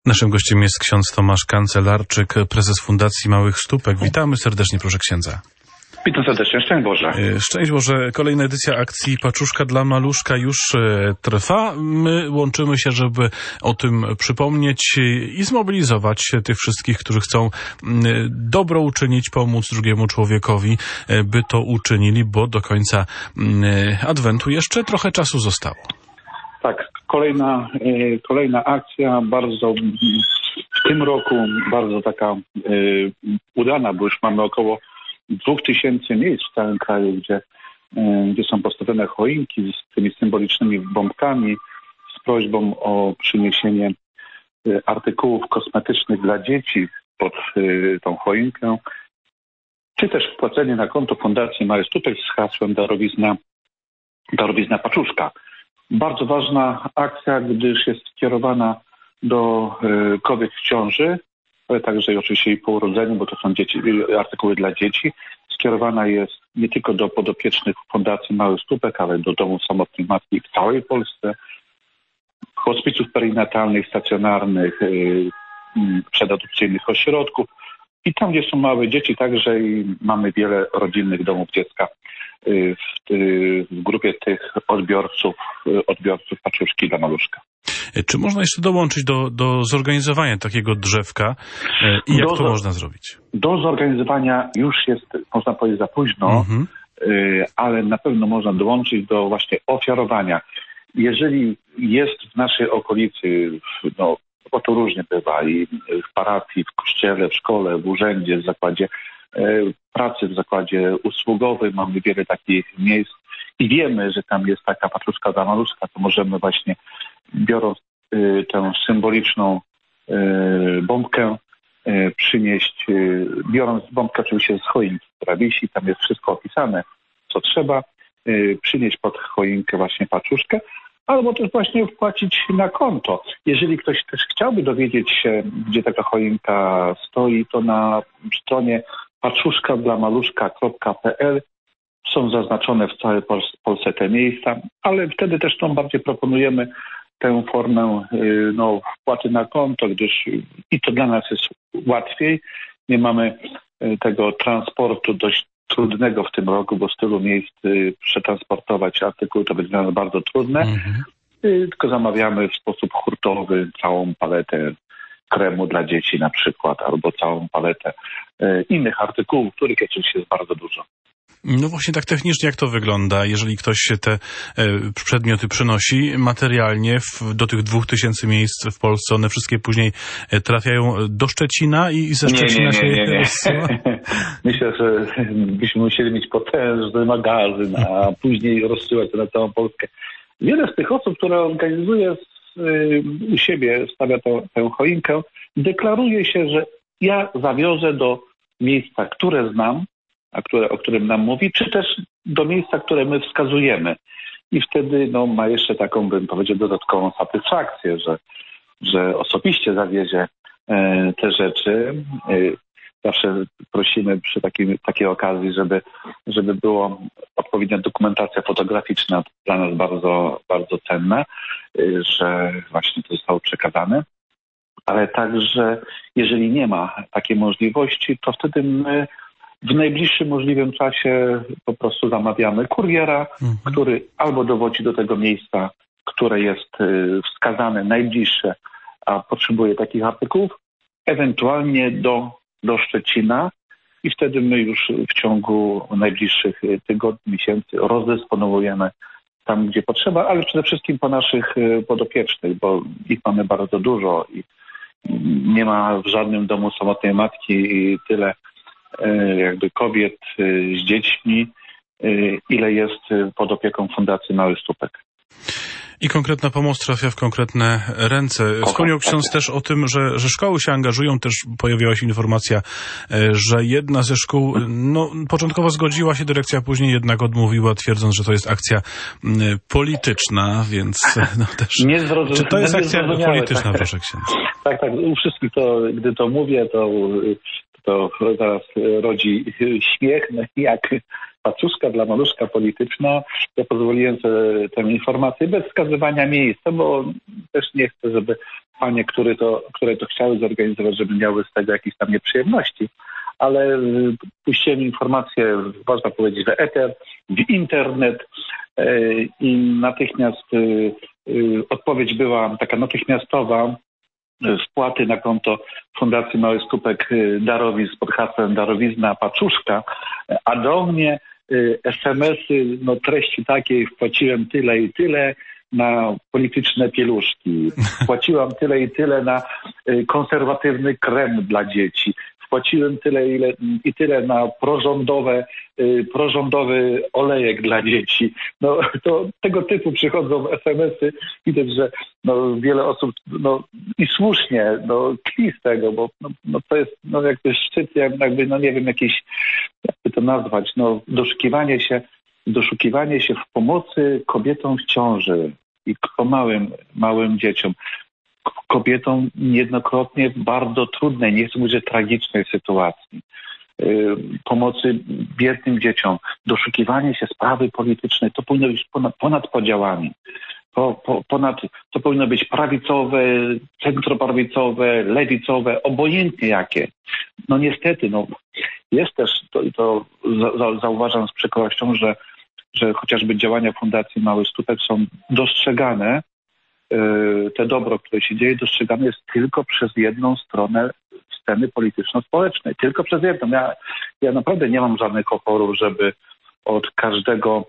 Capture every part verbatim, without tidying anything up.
Naszym gościem jest ksiądz Tomasz Kancelarczyk, prezes Fundacji Małych Stópek. Witamy serdecznie, proszę księdza. Witam serdecznie, szczęść Boże. Szczęść Boże. Kolejna edycja akcji Paczuszka dla Maluszka już trwa. My łączymy się, żeby o tym przypomnieć i zmobilizować tych wszystkich, którzy chcą dobro uczynić, pomóc drugiemu człowiekowi, by to uczynili, bo do końca Adwentu jeszcze trochę czasu zostało. Tak, kolejna, kolejna akcja, bardzo w tym roku bardzo taka udana, bo już mamy około dwóch tysięcy miejsc w całym kraju, gdzie, gdzie są postawione choinki z tymi symbolicznymi bombkami, z prośbą o przyniesienie artykułów kosmetycznych dla dzieci pod tą choinkę, czy też wpłacenie na konto Fundacji Małych Stópek z hasłem darowizna, darowizna Paczuszka. Bardzo ważna akcja, gdyż jest skierowana do kobiet w ciąży, ale także i oczywiście i po urodzeniu, bo to są dzieci, artykuły dla dzieci. Skierowana jest nie tylko do podopiecznych Fundacji Małych Stópek, ale do domów samotnych matki w całej Polsce, hospicjów perinatalnych, stacjonarnych, przedadopcyjnych ośrodków. I tam, gdzie są małe dzieci, także i mamy wiele rodzinnych domów dziecka w, w grupie tych odbiorców, odbiorców paczuszki dla maluszka. Czy można jeszcze dołączyć do, do zorganizowania takiego drzewka i jak do, to można zrobić? Do zorganizowania już jest, można powiedzieć, za późno, mhm. ale na pewno można dołączyć do właśnie ofiarowania. Jeżeli jest w naszej okolicy, no, bo to różnie bywa, i w parafii, w kościele, w szkole, w urzędzie, w zakładzie pracy, w zakładzie usługowym, mamy wiele takich miejsc i wiemy, że tam jest taka paczuszka dla maluszka, to możemy właśnie, biorąc y, tę symboliczną y, bombkę, y, przynieść, y, biorąc bombkę oczywiście z choinki, która wisi, tam jest wszystko opisane, co trzeba, y, przynieść pod choinkę właśnie paczuszkę, albo też właśnie wpłacić na konto. Jeżeli ktoś też chciałby dowiedzieć się, gdzie taka choinka stoi, to na stronie paczuszka dla maluszka kropka pe el są zaznaczone w całej Polsce te miejsca, ale wtedy też tą bardziej proponujemy tę formę no, wpłaty na konto, gdyż i to dla nas jest łatwiej. Nie mamy tego transportu dość trudnego w tym roku, bo z tylu miejsc przetransportować artykuł to będzie nam bardzo trudne. Mhm. Tylko zamawiamy w sposób hurtowy całą paletę kremu dla dzieci na przykład, albo całą paletę innych artykułów, których oczywiście jest bardzo dużo. No właśnie tak technicznie jak to wygląda, jeżeli ktoś te e, przedmioty przynosi materialnie w, do tych dwóch tysięcy miejsc w Polsce, one wszystkie później trafiają do Szczecina i, i ze Szczecina nie, nie, nie, nie, nie. się rozsyła? Myślę, że byśmy musieli mieć potężny magazyn, a później rozsyłać to na całą Polskę. Wiele z tych osób, które organizuje z, y, u siebie, stawia to, tę choinkę, deklaruje się, że ja zawiozę do miejsca, które znam, a które, o którym nam mówi, czy też do miejsca, które my wskazujemy. I wtedy no, ma jeszcze taką, bym powiedział, dodatkową satysfakcję, że, że osobiście zawiezie e, te rzeczy. E, zawsze prosimy przy takim, takiej okazji, żeby, żeby była odpowiednia dokumentacja fotograficzna, dla nas bardzo, bardzo cenna, e, że właśnie to zostało przekazane. Ale także, jeżeli nie ma takiej możliwości, to wtedy my w najbliższym możliwym czasie po prostu zamawiamy kuriera, mhm. który albo dowodzi do tego miejsca, które jest wskazane najbliższe, a potrzebuje takich artykułów, ewentualnie do, do Szczecina i wtedy my już w ciągu najbliższych tygodni, miesięcy rozdysponujemy tam, gdzie potrzeba, ale przede wszystkim po naszych podopiecznych, bo ich mamy bardzo dużo i nie ma w żadnym domu samotnej matki tyle jakby kobiet z dziećmi, ile jest pod opieką Fundacji Małych Stópek. I konkretna pomoc trafia w konkretne ręce. Wspomniał ksiądz też o tym, że, że szkoły się angażują. Też pojawiła się informacja, że jedna ze szkół no, początkowo zgodziła się, dyrekcja później jednak odmówiła, twierdząc, że to jest akcja polityczna, więc no, też... Czy to jest akcja polityczna, proszę księdza? Tak, tak. U wszystkich to, gdy to mówię, to... to zaraz rodzi śmiech, no jak, paczuszka dla maluszka polityczna. Ja pozwoliłem sobie tę informację bez wskazywania miejsca, bo też nie chcę, żeby panie, które to, które to chciały zorganizować, żeby miały z tego jakieś tam nieprzyjemności. Ale puściłem informację, można powiedzieć, w eter, w internet i natychmiast odpowiedź była taka natychmiastowa. Wpłaty na konto Fundacji Mały Stópek darowizn pod hasłem darowizna paczuszka, a do mnie es em esy, no treści takiej: wpłaciłem tyle i tyle na polityczne pieluszki, wpłaciłam tyle i tyle na konserwatywny krem dla dzieci, wpłaciłem tyle ile, i tyle na prorządowe, prorządowy olejek dla dzieci. No to tego typu przychodzą es em esy. Widać, że no, wiele osób, no i słusznie, no tkwi z tego, bo no, no to jest no jakby szczyt, jakby, no nie wiem, jakiś, jakby to nazwać, no doszukiwanie się, doszukiwanie się w pomocy kobietom w ciąży i po małym, małym dzieciom. Kobietom niejednokrotnie w bardzo trudnej, nie chcę mówić, że tragicznej sytuacji. Yy, pomocy biednym dzieciom, doszukiwanie się sprawy politycznej, to powinno być ponad, ponad podziałami. Po, po, ponad, to powinno być prawicowe, centroprawicowe, lewicowe, obojętnie jakie. No niestety, no, jest też, to, to za, zauważam z przykrością, że, że chociażby działania Fundacji Mały Stópek są dostrzegane, te dobro, które się dzieje, dostrzegane jest tylko przez jedną stronę sceny polityczno-społecznej. Tylko przez jedną. Ja, ja naprawdę nie mam żadnych oporów, żeby od każdego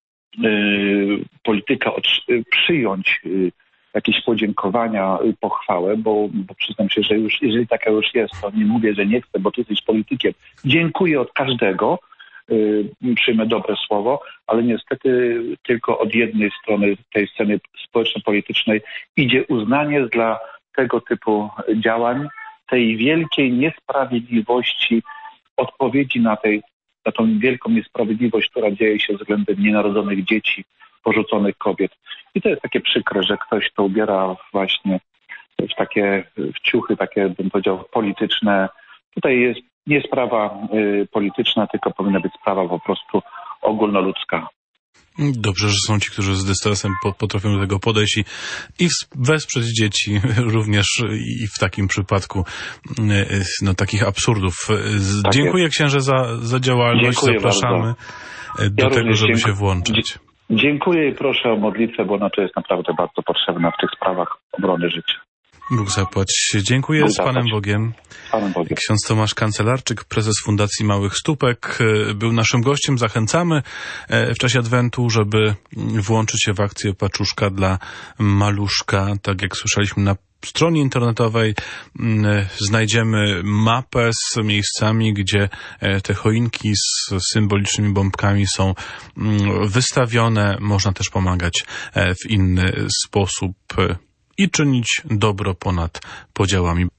y, polityka od, y, przyjąć y, jakieś podziękowania, y, pochwałę, bo, bo przyznam się, że już, jeżeli taka już jest, to nie mówię, że nie chcę, bo ty jesteś politykiem. Dziękuję od każdego. Przyjmę dobre słowo, ale niestety tylko od jednej strony tej sceny społeczno-politycznej idzie uznanie dla tego typu działań, tej wielkiej niesprawiedliwości, odpowiedzi na, tej, na tą wielką niesprawiedliwość, która dzieje się względem nienarodzonych dzieci, porzuconych kobiet. I to jest takie przykre, że ktoś to ubiera właśnie w takie w ciuchy, takie, bym powiedział, polityczne. Tutaj jest nie sprawa y, polityczna, tylko powinna być sprawa po prostu ogólnoludzka. Dobrze, że są ci, którzy z dystansem po, potrafią do tego podejść i, i wesprzeć dzieci również i w takim przypadku y, no, takich absurdów. Tak Dziękuję jest. Księże za, za działalność. Dziękuję Zapraszamy bardzo. do ja tego, żeby dziękuję. się włączyć. Dziękuję i proszę o modlitwę, bo ona to jest naprawdę bardzo potrzebna w tych sprawach obrony życia. Bóg zapłać. Dziękuję. Bóg z Panem zapłać. Bogiem. Panem Bogiem. Ksiądz Tomasz Kancelarczyk, prezes Fundacji Małych Stópek, był naszym gościem. Zachęcamy w czasie Adwentu, żeby włączyć się w akcję Paczuszka dla maluszka. Tak jak słyszeliśmy, na stronie internetowej znajdziemy mapę z miejscami, gdzie te choinki z symbolicznymi bombkami są wystawione. Można też pomagać w inny sposób i czynić dobro ponad podziałami.